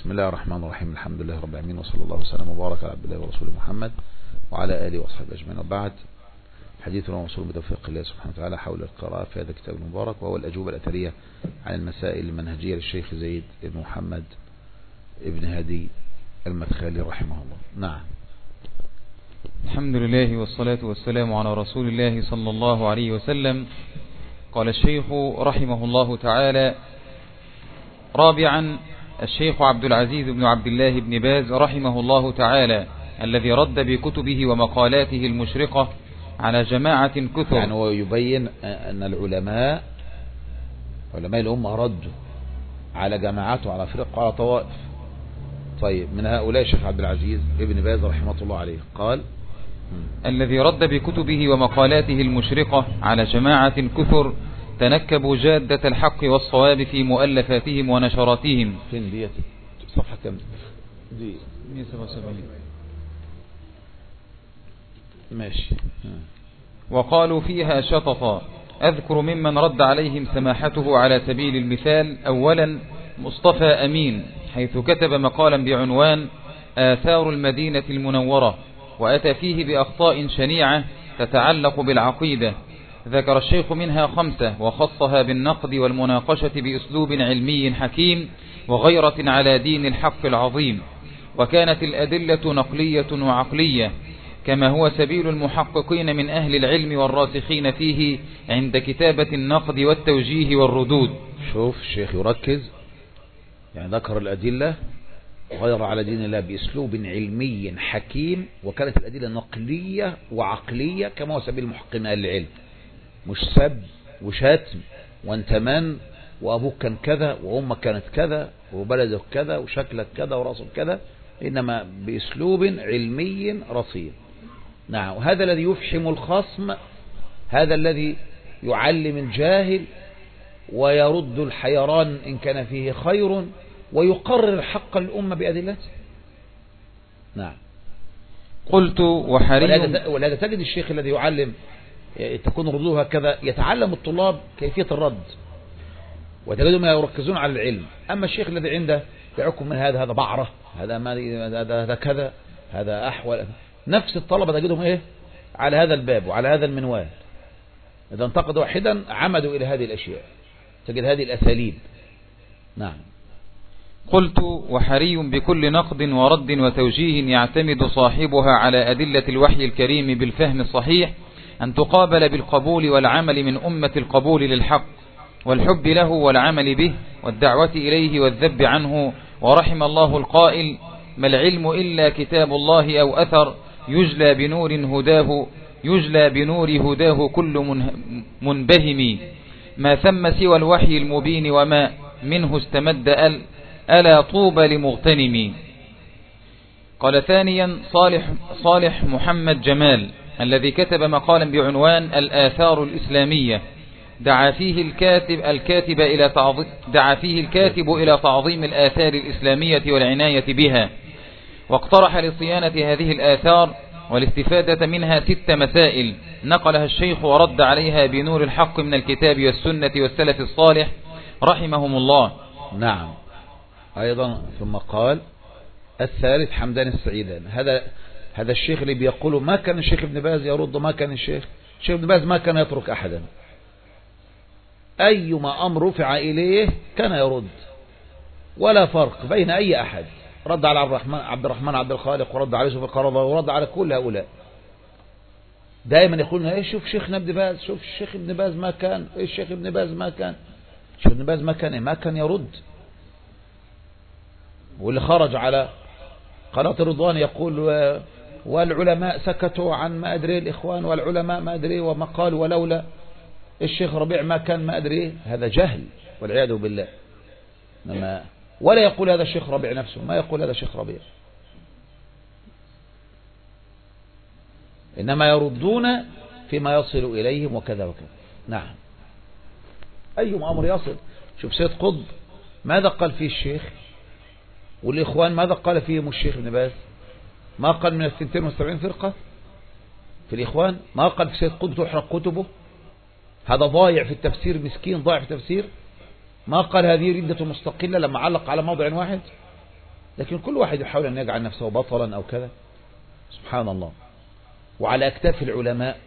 بسم الله الرحمن الرحيم. الحمد لله رب العالمين، وصلى الله وسلم وبارك على عبد الله ورسوله محمد وعلى آله وأصحابه أجمعين. وبعد، حديثنا موصول بتوفيق الله سبحانه وتعالى حول القراءة في هذا الكتاب المبارك، وهو الأجوبة الأثرية عن المسائل المنهجية للشيخ زيد بن محمد ابن هادي المدخلي رحمه الله. نعم. الحمد لله والصلاة والسلام على رسول الله صلى الله عليه وسلم. قال الشيخ رحمه الله تعالى: رابعا، الشيخ عبد العزيز بن عبد الله بن باز رحمه الله تعالى، الذي رد بكتبه ومقالاته المشرقة على جماعة كثر. يعني هو يبين أن علماء الأمة ردوا على جماعات وعلى فرق وعلى طوائف. طيب، من هؤلاء الشيخ عبد العزيز ابن باز رحمه الله عليه قال: الذي رد بكتبه ومقالاته المشرقة على جماعة كثر تنكبوا جادة الحق والصواب في مؤلفاتهم ونشراتهم. فين ديت؟ صفحة كم دي؟ 177. ماشي. وقالوا فيها شططا. أذكر ممن رد عليهم سماحته على سبيل المثال: أولا، مصطفى أمين، حيث كتب مقالا بعنوان آثار المدينة المنورة، وأتى فيه بأخطاء شنيعة تتعلق بالعقيدة. ذكر الشيخ منها 5، وخصها بالنقد والمناقشة بأسلوب علمي حكيم وغيرة على دين الحق العظيم. وكانت الأدلة نقلية وعقلية، كما هو سبيل المحققين من أهل العلم والراسخين فيه عند كتابة النقد والتوجيه والردود. شوف الشيخ يركز، يعني ذكر الأدلة وغير على دين الله بأسلوب علمي حكيم، وكانت الأدلة نقلية وعقلية كما هو سبيل المحققين أهل العلم، مش سب وشتم وانت من وأبوك كان كذا وأمك كانت كذا وبلدك كذا وشكلك كذا وراسك كذا، إنما بأسلوب علمي رصين. نعم. وهذا الذي يفحم الخصم، هذا الذي يعلم الجاهل ويرد الحيران إن كان فيه خير، ويقرر حق الأمة بأدلته. نعم. قلت: وحري. ولهذا تجد الشيخ الذي يعلم تكون ردوها كذا يتعلم الطلاب كيفية الرد، وتجدهم يركزون على العلم. أما الشيخ الذي عنده يعكم من هذا بعرة، هذا كذا، هذا أحول، نفس الطلبة تجدهم على هذا الباب وعلى هذا المنوال. إذا انتقدوا واحدا عمدوا إلى هذه الأشياء، تجد هذه الأساليب. نعم. قلت: وحري بكل نقد ورد وتوجيه يعتمد صاحبها على أدلة الوحي الكريم بالفهم الصحيح أن تقابل بالقبول والعمل من أمة القبول للحق والحب له والعمل به والدعوة إليه والذب عنه. ورحم الله القائل: ما العلم إلا كتاب الله أو أثر يجلى بنور هداه كل منبهم، ما ثم سوى الوحي المبين وما منه استمد ألا طوبى لمغتنم. قال: ثانيا، صالح محمد جمال، الذي كتب مقالا بعنوان الآثار الإسلامية، دعا فيه الكاتب إلى تعظيم الآثار الإسلامية والعناية بها، واقترح لصيانة هذه الآثار والاستفادة منها 6 مسائل نقلها الشيخ ورد عليها بنور الحق من الكتاب والسنة والسلف الصالح رحمهم الله. نعم. أيضا ثم قال: الثالث حمدان السعيدان، هذا الشيخ اللي بيقول ما كان الشيخ ابن باز يرد، ما كان الشيخ ابن باز ما كان يترك أحدا، أيما أمر رفع إليه كان يرد، ولا فرق بين أي أحد. رد على عبد الرحمن عبد الخالق، ورد على يوسف القرضاوي، ورد على كل هؤلاء. دائما يقولون شوف شيخنا ابن باز، شوف الشيخ ابن باز ما كان، الشيخ ابن باز ما كان، الشيخ ابن باز ما كان يرد. واللي خرج على قناة الرضوان يقول: والعلماء سكتوا عن ما أدري الإخوان، والعلماء ما أدري وما قال، ولولا الشيخ ربيع ما كان ما أدري. هذا جهل والعياذ بالله. ولا يقول هذا الشيخ ربيع نفسه، ما يقول هذا الشيخ ربيع، إنما يردون فيما يصل إليهم وكذا وكذا. نعم. أي أمر يصل. شوف سيد قطب ماذا قال فيه الشيخ، والإخوان ماذا قال فيهم الشيخ ابن باز؟ ما قال من 72 فرقة في الإخوان، ما قال في سيد قطب تحرق كتبه، هذا ضايع في التفسير، مسكين ضايع في التفسير. ما قال هذه ردة مستقلة لما علق على موضع واحد. لكن كل واحد يحاول أن يجعل نفسه بطلا أو كذا. سبحان الله. وعلى أكتاف العلماء.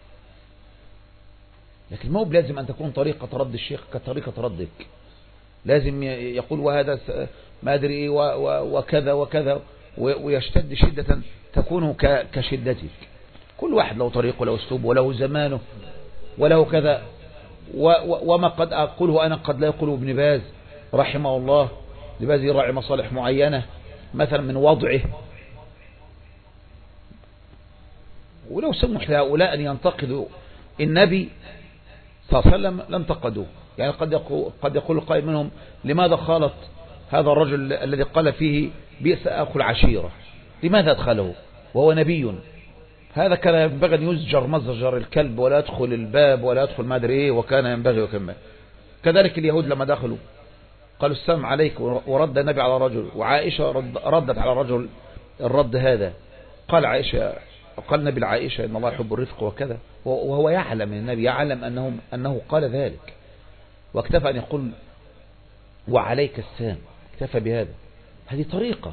لكن ما هو لازم أن تكون طريقة رد الشيخ كطريقة ردك. لازم يقول وهذا ما أدري إيه وكذا وكذا ويشتد شدة تكون كشدتك. كل واحد له طريقه وله أسلوبه وله زمانه وله كذا. وما قد أقوله أنا قد لا يقوله ابن باز رحمه الله. ابن باز يراعي مصالح معينة مثلا من وضعه. ولو سمح لهؤلاء أن ينتقدوا النبي صلى الله عليه وسلم لم تقدوه. يعني قد يقول القائل منهم لماذا خالط هذا الرجل الذي قال فيه بئس أخو العشيرة؟ لماذا أدخله وهو نبي؟ هذا كان ينبغي أن يزجر مزجر الكلب ولا يدخل الباب ولا يدخل ما أدري إيه وكان ينبغي وكما. كذلك اليهود لما دخلوا قالوا السلام عليك ورد النبي على رجل وعائشة ردت على رجل الرد هذا. قال النبي العائشة إن الله يحب الرفق وكذا وهو يعلم النبي يعلم أنه قال ذلك واكتفى أن يقول وعليك السلام. اكتفى بهذا. هذه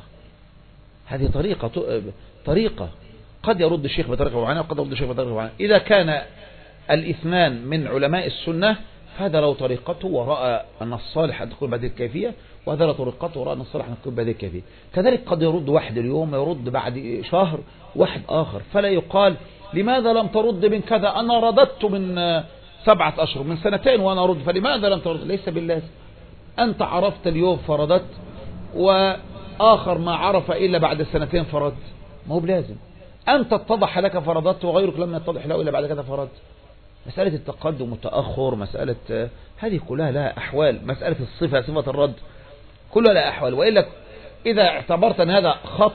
طريقة قد يرد الشيخ بطريقة معينة وقد يرد الشيخ بطريقة معينة. إذا كان الاثنان من علماء السنة فهذا له طريقته ورأى أن الصالح أن تكون بهذه الكيفية وهذا له طريقته ورأى أن الصالح أن تكون بهذه الكيفية. كذلك قد يرد واحد اليوم يرد بعد شهر واحد آخر. فلا يقال لماذا لم ترد من كذا؟ أنا رددت من 7 أشهر من 2 وأنا أرد فلماذا لم ترد؟ ليس باللازم. أنت عرفت اليوم فردت وآخر ما عرف إلا بعد 2 فرد. ما هو بلازم. أنت اتضح لك فردت وغيرك لم يتضح له إلا بعد كذا فرد. مسألة التقدم والتأخر مسألة هذه كلها لها أحوال. مسألة الصفة صفة الرد كلها لها أحوال. وإلا إذا اعتبرت أن هذا خط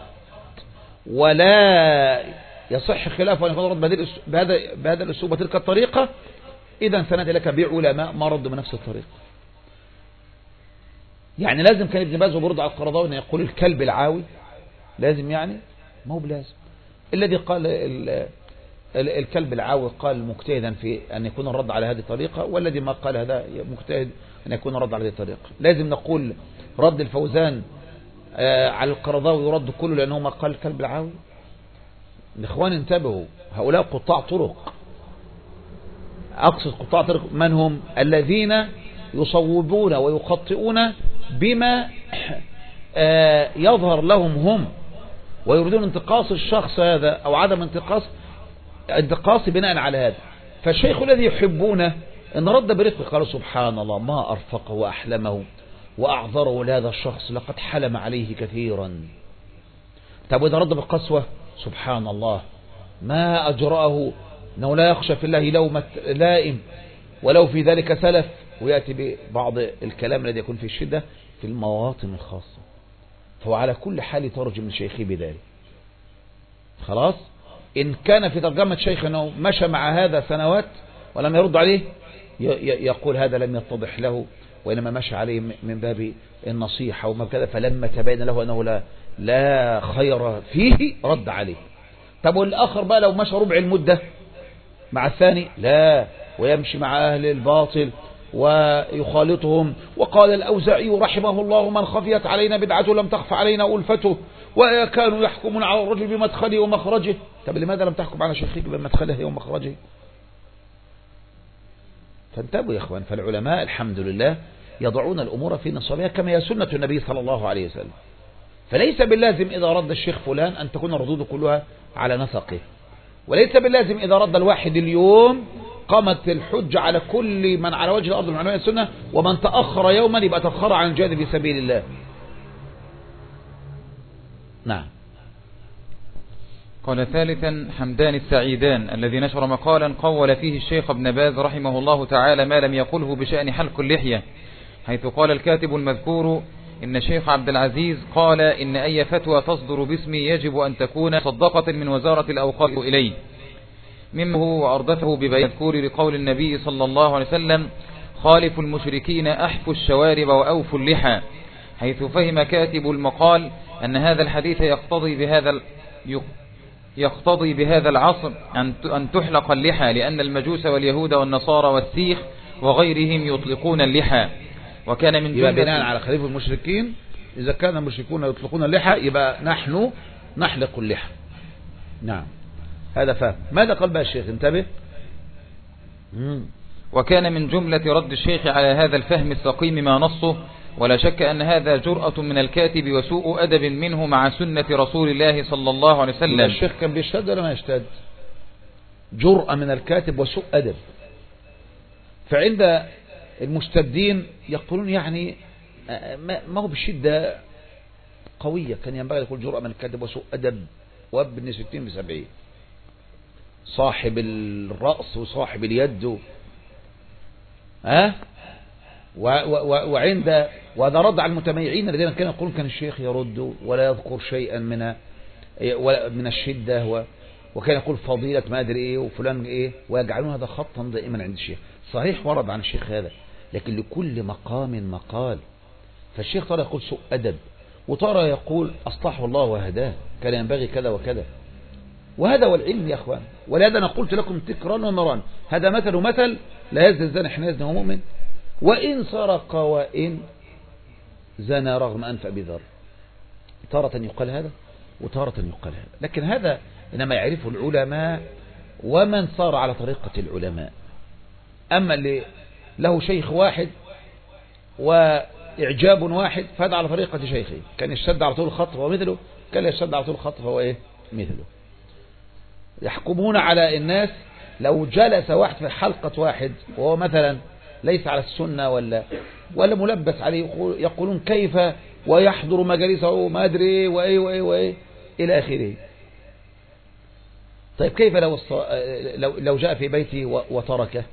ولا يصح خلافه أن يكون رد بهذا الأسلوب وتلك الطريقة إذا سنأتي لك بعلماء ما ردوا بنفس الطريقة. يعني لازم كان ابن باز وبرد على القرضاوي أن يقول الكلب العاوي لازم يعني ما هو بلازم. الذي قال الكلب العاوي قال مجتهدا في أن يكون الرد على هذه الطريقة والذي ما قال هذا مجتهد أن يكون الرد على هذه الطريقة. لازم نقول رد الفوزان على القرضاوي يرد كله لأنه ما قال الكلب العاوي. الإخوان انتبهوا. هؤلاء قطاع طرق. أقصد قطاع طرق من هم؟ الذين يصوبون ويخطئون بما يظهر لهم هم ويريدون انتقاص الشخص هذا أو عدم انتقاص بناء على هذا. فالشيخ الذي يحبونه ان رد برفق قالوا سبحان الله ما أرفقه وأحلمه وأعذره لهذا الشخص لقد حلم عليه كثيرا. طب وإذا رد بالقسوة سبحان الله ما أجرأه أنه لا يخشى في الله لومة لائم ولو في ذلك سلف. ويأتي ببعض الكلام الذي يكون في الشدة في المواطن الخاصة. فهو على كل حال ترجم لشيخي بذلك. خلاص. إن كان في ترجمة شيخ أنه مشى مع هذا سنوات ولم يرد عليه يقول هذا لم يتضح له وإنما مشى عليه من باب النصيحة وما كذا فلما تبين له أنه لا خير فيه رد عليه. طب والآخر بقى لو مشى ربع المدة مع الثاني لا ويمشي مع أهل الباطل ويخالطهم. وقال الأوزاعي رحمه الله من خفيت علينا بدعته لم تخف علينا ألفته وكانوا يحكمون على الرجل بمدخله ومخرجه. طب لماذا لم تحكم على شيخك بمدخله ومخرجه؟ فانتبهوا يا إخوان. فالعلماء الحمد لله يضعون الأمور في نصابها كما هي سنة النبي صلى الله عليه وسلم. فليس باللازم إذا رد الشيخ فلان أن تكون ردوده كلها على نسقه. وليس باللازم إذا رد الواحد اليوم قامت الحجة على كل من على وجه الأرض من علماء السنة ومن تأخر يوما يبقى تأخر عن الجهاد في سبيل الله. نعم. قال ثالثا حمدان السعيدان الذي نشر مقالا قول فيه الشيخ ابن باز رحمه الله تعالى ما لم يقله بشأن حلق اللحية، حيث قال الكاتب المذكور إن الشيخ عبد العزيز قال إن أي فتوى تصدر باسمي يجب أن تكون صدقة من وزارة الأوقاف إليه، مما هو وأردفه ببيان مذكور لقول النبي صلى الله عليه وسلم خالفوا المشركين أحفوا الشوارب وأوفوا اللحى، حيث فهم كاتب المقال أن هذا الحديث يقتضي بهذا العصر أن تحلق اللحى، لأن المجوس واليهود والنصارى والسيخ وغيرهم يطلقون اللحى. وكان من جملة بناء على خليفة المشركين إذا كان المشركون يطلقون اللحى يبقى نحن نحلق اللحى. نعم هذا فهم. ماذا قال بقى الشيخ؟ انتبه. وكان من جملة رد الشيخ على هذا الفهم السقيم ما نصه: ولا شك أن هذا جرأة من الكاتب وسوء أدب منه مع سنة رسول الله صلى الله عليه وسلم. الشيخ كان بيشتد ولا ما يشتد؟ جرأة من الكاتب وسوء أدب. فعند المستبدين يقولون يعني ما هو بشدة قوية، كان ينبغي يقول جرأة من الكاتب وسوء أدب وابن 60 ب70، صاحب الرأس وصاحب اليد وهذا رد على المتميعين الذين كانوا يقولون كان الشيخ يرد ولا يذكر شيئا من الشدة، وكان يقول فضيلة ما أدري إيه وفلان إيه، ويجعلون هذا خطا دائما عند الشيخ. صحيح ورد عن الشيخ هذا، لكن لكل مقام مقال. فالشيخ ترى يقول سوء أدب، وترى يقول أصلحه الله وهداه، كان ينبغي كذا وكذا. وهذا هو العلم يا أخوان. ولهذا أنا قلت لكم تكرارا ومرارا، هذا مثل لا يزني الزاني حين يزني وهو مؤمن، وإن سرق وإن زنى رغم أنف أبي ذر. تارة يقال هذا وتارة يقال هذا، لكن هذا إنما يعرفه العلماء ومن صار على طريقة العلماء. أما اللي له شيخ واحد وإعجاب واحد فهذا على طريقة شيخه، كان يشتد على طول الخط فهو مثله، كان يشتد على طول الخط فهو إيه مثله. يحكمون على الناس لو جلس واحد في حلقة واحد وهو مثلا ليس على السنة ولا ملبس عليه، يقولون كيف ويحضر مجالسه ما أدري وإيه إلى آخره. طيب كيف لو جاء في بيته وتركه؟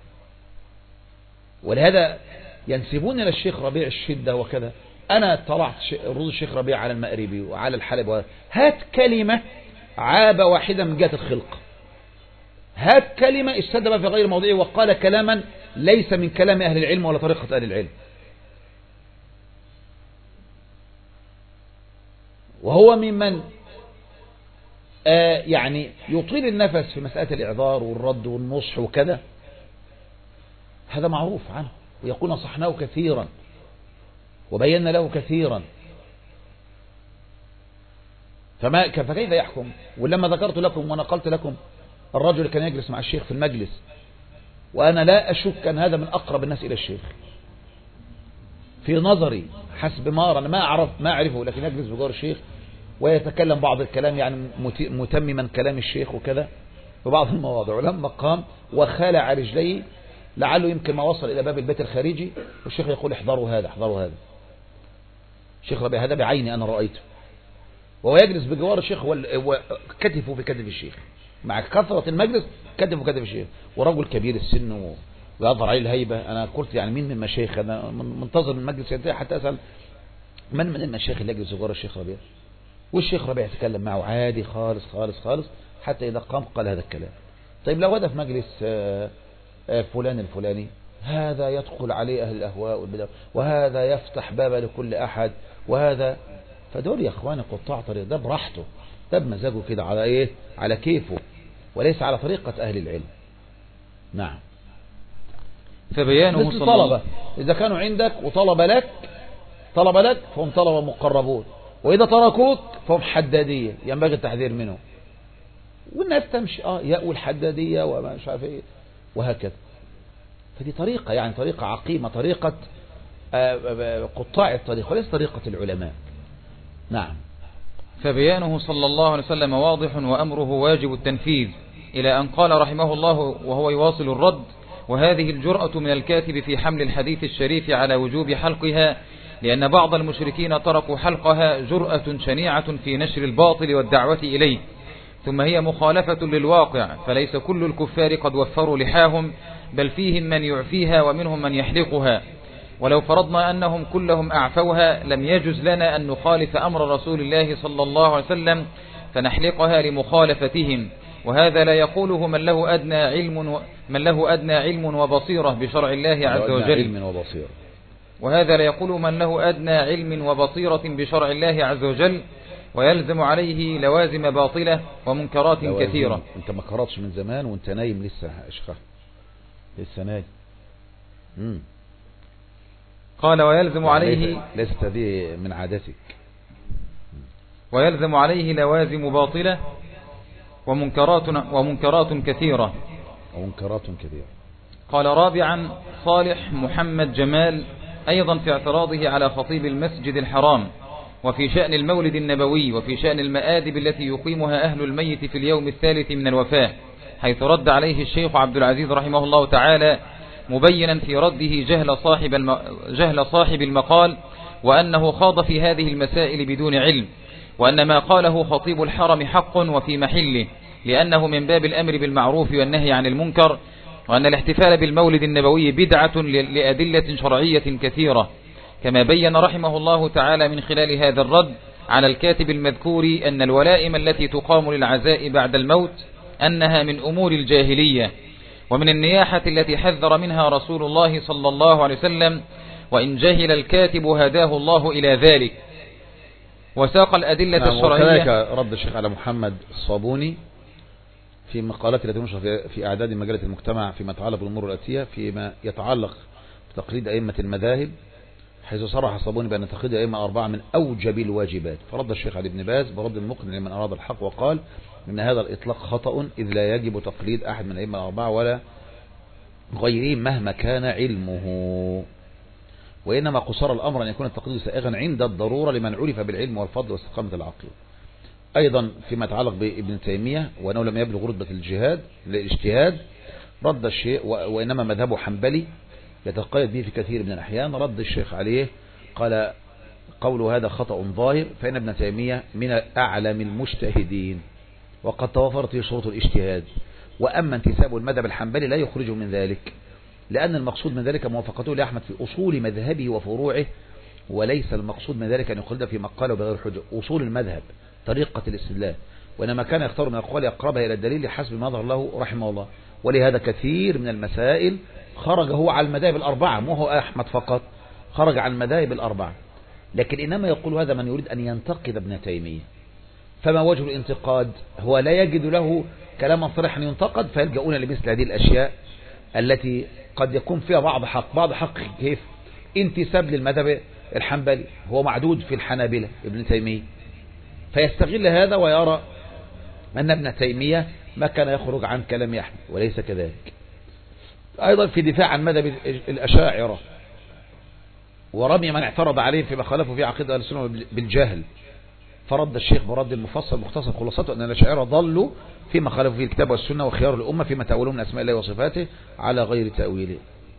ولهذا ينسبون إلى الشيخ ربيع الشدة وكذا. أنا طلعت رد الشيخ ربيع على المأربي وعلى الحلب، هات كلمة عاب واحدة من جهة الخلق، هات كلمة استدب في غير موضعه وقال كلاما ليس من كلام أهل العلم ولا طريقة أهل العلم. وهو ممن يعني يطيل النفس في مسألة الإعذار والرد والنصح وكذا، هذا معروف عنه، ويقول نصحناه كثيرا وبينا له كثيرا، فكيف يحكم؟ ولما ذكرت لكم ونقلت لكم الرجل كان يجلس مع الشيخ في المجلس، وأنا لا أشك أن هذا من أقرب الناس إلى الشيخ في نظري، حسب ما أرى. أنا ما أعرفه، لكن يجلس بجوار الشيخ ويتكلم بعض الكلام يعني متمما كلام الشيخ وكذا في بعض المواضع. ولما قام وخلع رجليه لعله يمكن ما وصل إلى باب البيت الخارجي، والشيخ يقول احذروا هذا احذروا هذا. الشيخ ربيع هذا بعيني أنا رأيته، وهو يجلس بجوار الشيخ وكتفه في كتف الشيخ، مع كثرة المجلس كتفه كتف الشيخ، ورجل كبير السن ويظهر عليه الهيبة. أنا قلت يعني مين من المشايخ؟ أنا منتظر من المجلس ينتهي حتى أسأل من المشايخ اللي يجلس بجوار الشيخ ربيع. والشيخ ربيع يتكلم معه عادي خالص خالص خالص، حتى إذا قام قال هذا الكلام. طيب لو هذا في مجلس فلان الفلاني، هذا يدخل عليه أهل الأهواء والبدع، وهذا يفتح بابا لكل أحد، وهذا فدول يا اخواني قطاع طريق، ده براحته، ده بمزاجه كده على ايه، على كيفه، وليس على طريقة اهل العلم. نعم. فبيانه مثل طلبة، اذا كانوا عندك وطلب لك فهم طلبة مقربون، واذا تركوك فهم حدادية ينبغي التحذير منهم. والناس تمشي يأوي الحدادية وما مش عارف ايه وهكذا. فدي طريقة يعني طريقة عقيمة، طريقة قطاع الطريق وليس طريقة العلماء. نعم. فبيانه صلى الله عليه وسلم واضح وأمره واجب التنفيذ، إلى أن قال رحمه الله وهو يواصل الرد: وهذه الجرأة من الكاتب في حمل الحديث الشريف على وجوب حلقها، لأن بعض المشركين تركوا حلقها جرأة شنيعة في نشر الباطل والدعوة إليه، ثم هي مخالفة للواقع، فليس كل الكفار قد وفروا لحاهم، بل فيهم من يعفيها ومنهم من يحلقها. ولو فرضنا أنهم كلهم أعفوها لم يجز لنا أن نخالف أمر رسول الله صلى الله عليه وسلم فنحلقها لمخالفتهم، وهذا لا يقوله من له أدنى علم وبصيرة بشرع الله عز وجل. وهذا لا يقول من له أدنى علم وبصيرة بشرع الله عز وجل، ويلزم عليه لوازم باطلة ومنكرات كثيرة. انت ما قرأتش من زمان وانت نايم لسه اشخاص لسه نايم. قال ويلزم عليه ليست هذه من عادتك. ويلزم عليه لوازم باطلة ومنكرات كثيرة. قال رابعا صالح محمد جمال أيضا في اعتراضه على خطيب المسجد الحرام وفي شأن المولد النبوي وفي شأن المآدب التي يقيمها أهل الميت في اليوم الثالث من الوفاة، حيث رد عليه الشيخ عبد العزيز رحمه الله تعالى مبينا في رده جهل صاحب المقال، وأنه خاض في هذه المسائل بدون علم، وأن ما قاله خطيب الحرم حق وفي محله، لأنه من باب الأمر بالمعروف والنهي عن المنكر، وأن الاحتفال بالمولد النبوي بدعة لأدلة شرعية كثيرة، كما بين رحمه الله تعالى من خلال هذا الرد على الكاتب المذكور أن الولائم التي تقام للعزاء بعد الموت أنها من أمور الجاهلية ومن النياحة التي حذر منها رسول الله صلى الله عليه وسلم، وإن جهل الكاتب هداه الله إلى ذلك. وساق الأدلة الشرعية. وكذلك رد الشيخ على محمد الصابوني في مقالات التي نشر في أعداد مجلة المجتمع فيما يتعلق بالأمور الآتية فيما يتعلق بتقليد أئمة المذاهب، حيث صرح الصابوني بأن تقليد الأئمة 4 من أوجب الواجبات، فرد الشيخ علي بن باز برد مقنع لمن أراد الحق وقال إن هذا الإطلاق خطأ، إذ لا يجب تقليد أحد من الأئمة 4 ولا غيرهم مهما كان علمه، وإنما قصر الأمر أن يكون التقليد سائغا عند الضرورة لمن عرف بالعلم والفضل واستقامة العقيدة. أيضا فيما يتعلق بابن تيمية وأنه لم يبلغ رتبة الاجتهاد رد الشيخ وإنما مذهبه حنبلي يتقيد به في كثير من الأحيان، رد الشيخ عليه قال قوله هذا خطأ ظاهر، فإن ابن تيمية من أعلم المجتهدين وقد توفرت فيه شروط الاجتهاد، وأما انتساب المذهب الحنبلي لا يخرجه من ذلك، لأن المقصود من ذلك موافقته لأحمد في أصول مذهبه وفروعه، وليس المقصود من ذلك أن يقلد في مقاله بغير حجة أصول المذهب طريقة الاستدلال، وإنما كان يختار من الأقوال أقربها إلى الدليل حسب ما ظهر له رحمه الله. ولهذا كثير من المسائل خرج هو على المذاهب الأربعة، مو هو أحمد فقط، خرج عن المذاهب الأربعة، لكن إنما يقول هذا من يريد أن ينتقد ابن تيمية. فما وجه الانتقاد؟ هو لا يجد له كلاما صريحا ينتقد، فيلجؤون لمثل هذه الأشياء التي قد يكون فيها بعض حق كيف انتساب للمذهب الحنبلي، هو معدود في الحنابلة ابن تيمية، فيستغل هذا ويرى أن ابن تيمية ما كان يخرج عن كلام أحمد، وليس كذلك. أيضا في دفاع عن مذهب الأشاعرة ورمي من اعترض عليه فيما خالفه في عقيدة أهل السنة بالجهل، فرد الشيخ برد المفصل مختصر خلاصته أن الأشاعرة ضلوا فيما خالفوا فيه الكتاب والسنة وخيار الأمة فيما تأولون من أسماء الله وصفاته على غير تأويله.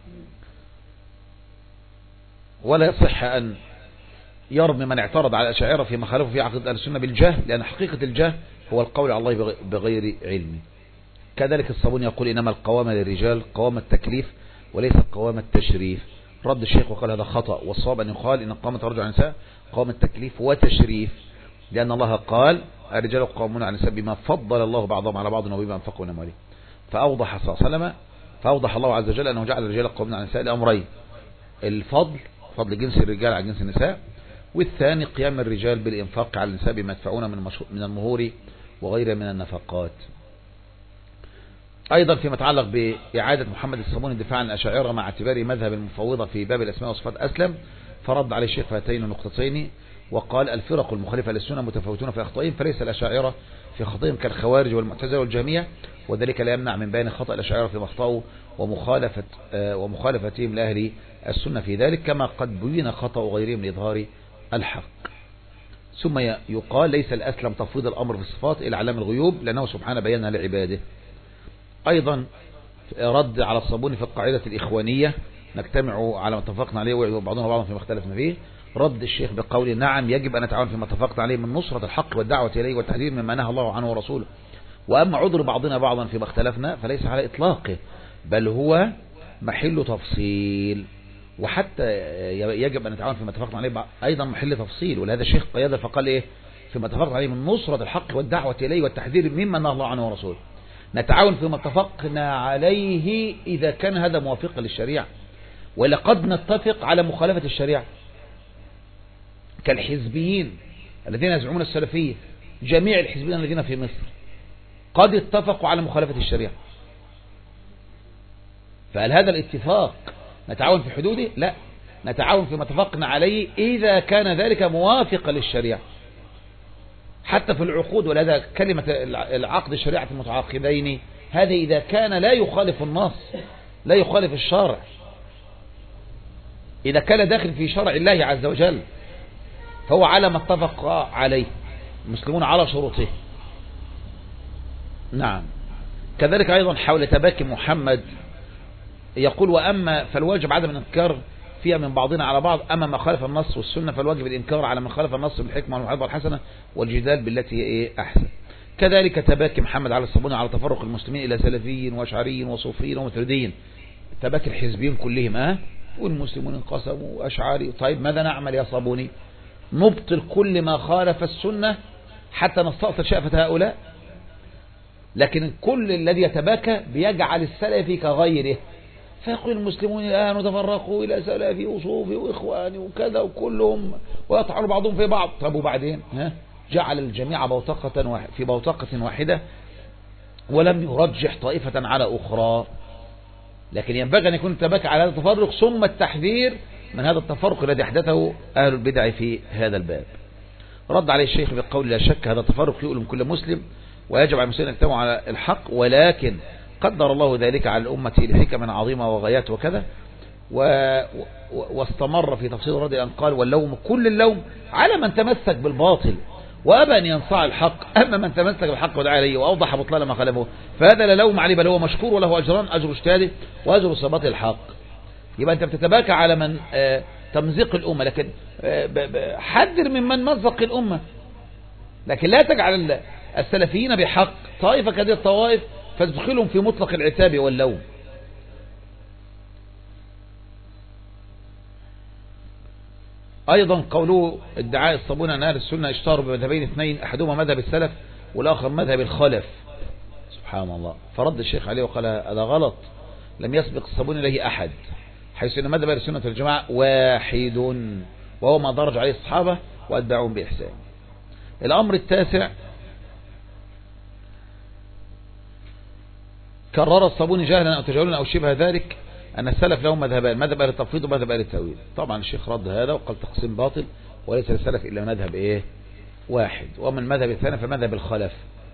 ولا يصح أن يرمي من اعترض على الأشاعرة فيما خالفوا فيه عقيدة أهل السنة بالجهل، لأن حقيقة الجهل هو القول على الله بغير علم. كذلك الصابوني يقول إنما القوامة للرجال قوامة التكليف وليس قوامة التشريف، رد الشيخ وقال هذا خطأ، والصواب أن يقال إن قوامة الرجل على النساء قوامة التكليف وتشريف، لأن الله قال الرجال قوامون على النساء بما فضل الله بعضهم على بعض وبما أنفقوا من أموالهم، فأوضح صلى الله عليه وسلم فأوضح الله عز وجل أنه جعل الرجال قوامون على النساء لأمرين: الفضل، فضل جنس الرجال على جنس النساء، والثاني قيام الرجال بالإنفاق على النساء بما يدفعون من المهور وغيرها من النفقات. أيضا فيما يتعلق بإعادة محمد الصابوني الدفاع عن الأشاعرة مع اعتباره مذهب المفوضة في باب الأسماء والصفات أسلم، فرد عليه الشيخ هاتين النقطتين وقال الفرق المخالفة للسنة متفاوتون في أخطائهم، فليس الأشاعرة في خطئهم كالخوارج والمعتزلة والجهمية، وذلك لا يمنع من بيان خطأ الأشاعرة في أخطأوا ومخالفتهم لأهل السنة في ذلك، كما قد بين خطأ غيرهم لإظهار الحق. ثم يقال ليس الأسلم تفويض الأمر في الصفات إلى علام الغيوب، لأنه سبحانه بينها لعباده. أيضا رد على الصابوني في القاعدة الإخوانية نجتمع على ما اتفقنا عليه وبعضنا بعضا فيما اختلفنا فيه، رد الشيخ بقوله نعم يجب أن نتعاون فيما اتفقنا عليه من نصرة الحق والدعوة إليه والتحذير مما نهى الله عنه ورسوله، وأما عذر بعضنا بعضا فيما اختلفنا فليس على إطلاقه، بل هو محل تفصيل، وحتى يجب أن نتعاون فيما اتفقنا عليه أيضا محل تفصيل. ولهذا الشيخ قيادة فقال إيه فيما اتفقنا عليه من نصرة الحق والدعوة إليه والتحذير مما نهى الله عنه ورسوله، نتعاون فيما اتفقنا عليه إذا كان هذا موافقا للشريعة، ولقد نتفق على مخالفة الشريعة كالحزبيين الذين يزعمون السلفية، جميع الحزبيين الذين في مصر قد اتفقوا على مخالفة الشريعة، فهل هذا الاتفاق نتعاون في حدوده؟ لا، نتعاون فيما اتفقنا عليه إذا كان ذلك موافقا للشريعة حتى في العقود. ولهذا كلمة العقد الشريعة المتعاقدين هذا إذا كان لا يخالف النص لا يخالف الشرع، إذا كان داخل في شرع الله عز وجل فهو على ما اتفق عليه المسلمون على شروطه. نعم. كذلك أيضا حول تباكي محمد يقول وأما فالواجب عدم الإنكار فيها من بعضنا على بعض، أما ما خالف النص والسنة فالواجب الإنكار على من خالف النص بالحكمة والموعظة الحسنة والجدال بالتي هي أحسن. كذلك تباكي محمد على الصابوني على تفرق المسلمين إلى سلفيين وأشعريين وصوفيين ومتردين، تباكي الحزبيين كلهم والمسلمون انقسموا وأشعاري. طيب ماذا نعمل يا صابوني؟ نبطل كل ما خالف السنة حتى نستأصل شأفة هؤلاء؟ لكن كل الذي يتباكى بيجعل السلفي كغيره، فيقول المسلمون الآن تفرقوا إلى سلفي وصوفي وإخواني وكذا وكلهم ويطعنوا بعضهم في بعض. طب وبعدين جعل الجميع في بوتقة واحدة ولم يرجح طائفة على أخرى. لكن ينبغي أن يكون التباكي على هذا التفرق ثم التحذير من هذا التفرق الذي أحدثه أهل البدع في هذا الباب. رد عليه الشيخ بقول لا شك هذا التفرق يؤلم كل مسلم ويجب على المسلمين أن يجتمعوا على الحق، ولكن قدر الله ذلك على الأمة لحكم عظيمة وغايات وكذا. واستمر في تفصيل الرد أن قال واللوم كل اللوم على من تمسك بالباطل وأبى أن ينصاع الحق، أما من تمسك بالحق ودعا إليه وأوضح بطلان ما خالفه فهذا لا لوم عليه بل هو مشكور وله أجران، أجر اجتهاده وأجر صبات الحق. يبقى أنت بتتباكى على من تمزيق الأمة، لكن حذر ممن مزق الأمة، لكن لا تجعل السلفيين بحق طائفة كهذه الطوائف فتدخلهم في مطلق العتاب واللوم. أيضا قوله ادعاء الصابون أن أهل السنة اشتهروا بمذهبين اثنين أحدهما مذهب السلف والآخر مذهب الخلف. سبحان الله. فرد الشيخ عليه وقال هذا غلط، لم يسبق الصابون إليه أحد، حيث أن مذهب أهل السنة والجماعة واحد وهو ما درج عليه الصحابة وأتباعهم بإحسان. الأمر التاسع كرر الصابوني جهلا أو تجاهلا أو شبه ذلك أن السلف لهم مذهبان، مذهب أهل التفويض ومذهب أهل التأويل. طبعا الشيخ رد هذا وقال تقسيم باطل وليس للسلف إلا مذهب واحد، ومن المذهب الثاني فمذهب الخلف.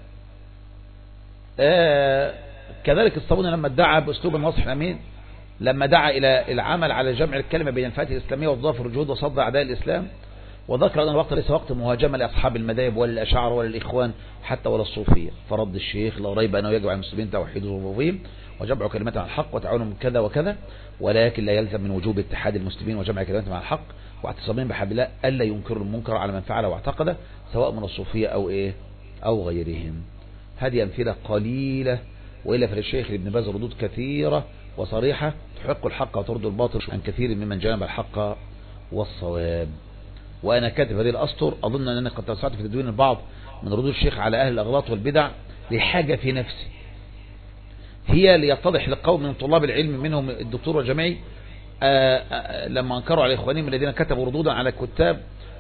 كذلك الصابوني لما ادعى بأسلوب النصح الأمين لما دعا إلى العمل على جمع الكلمة بين الفئات الإسلامية وتضافر الجهود وصد أعداء الإسلام، وذكر أن الوقت ليس وقت مهاجمة لأصحاب المذاهب ولا الأشاعرة ولا الإخوان حتى ولا الصوفية. فرد الشيخ لا ريب أنه يجب على المسلمين توحيد صفوفهم وجمع كلمات على الحق وتعاونهم كذا وكذا، ولكن لا يلزم من وجوب اتحاد المسلمين وجمع كلماتهم على الحق واعتصامهم بحبل الله ألا ينكروا المنكر على من فعله واعتقده سواء من الصوفية أو غيرهم. هذه أمثلة قليلة، وإلا فللشيخ ابن باز ردود كثيرة وصريحة تحق الحق وترد الباطل عن كثير ممن جانب الحق والصواب. وأنا كاتب هذه الأسطر أظن أنني قد توسعت في تدوين البعض من ردود الشيخ على أهل الأغلاط والبدع لحاجة في نفسي هي ليتضح لقوم من طلاب العلم منهم الدكتور والجمعي لما أنكروا على إخوانهم الذين كتبوا ردودا على كتاب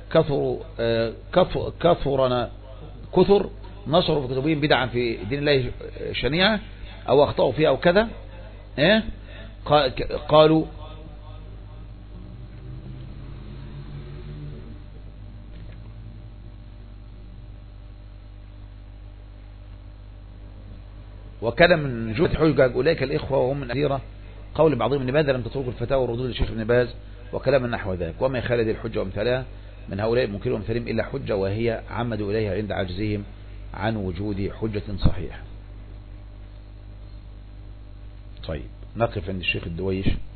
كثر نشروا في كتبهم بدعا في دين الله شنيعة أو أخطأوا فيها أو كذا قالوا وكان من جهد حجج أولئك الإخوة وهم من أثيرة قول بعضهم لماذا لم تتركوا الفتاوى والردود للشيخ ابن باز وكلام نحو ذلك، وما يخال هذه الحجة وامثالها من هؤلاء المنكرين وامثالهم إلا حجة وهي عمدوا إليها عند عجزهم عن وجود حجة صحيحة. طيب نقف عند الشيخ الدويش.